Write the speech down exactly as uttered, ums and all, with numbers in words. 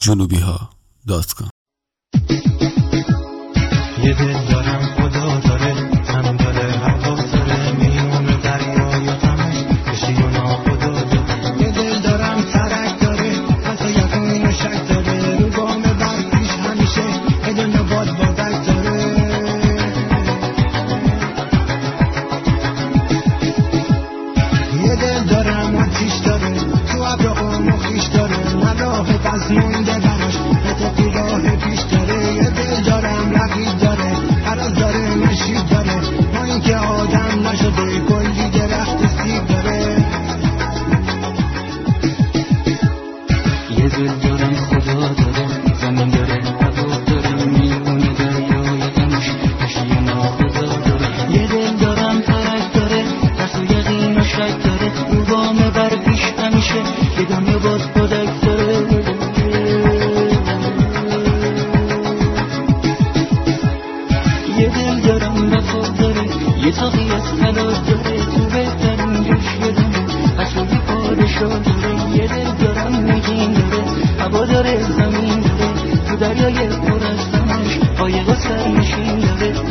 جنوبی ها دات کام. یه دل دارم خدا داره، هم داره هوا داره، میونه دریا یا غمش بشی و ناخدا داره. یه دل دارم ترک داره، حتی یقین و شک داره، رو گام برفیش همیشه یه دنیا باد بادک داره. یه دل دارم آتیش داره، تو ابرقم و خیش داره، نه راه بز مونده براش اتاقی راه پیش داره. یه دل دارم رقیب داره، عرض داره نشید داره، ما این که آدم نشده کلی درخت سیب داره. یه دل دارم خدا داره، زمین داره هوا داره، میونه دریای غمش بشی و ناخدا داره. یه دل دارم ترک داره، ترس و یقین و شک داره، رو گام بر پیش همیشه یه دنیا باز بادک داره. یه دل دارم وفا داره، یه تاقی از طلا داره، تو بهترین جوش یه دنیا اصلی پادشاه داره. یه دل دارم نگین داره، هوا داره زمین داره، تو دریای پر از غمش قایق و سرنشین داره.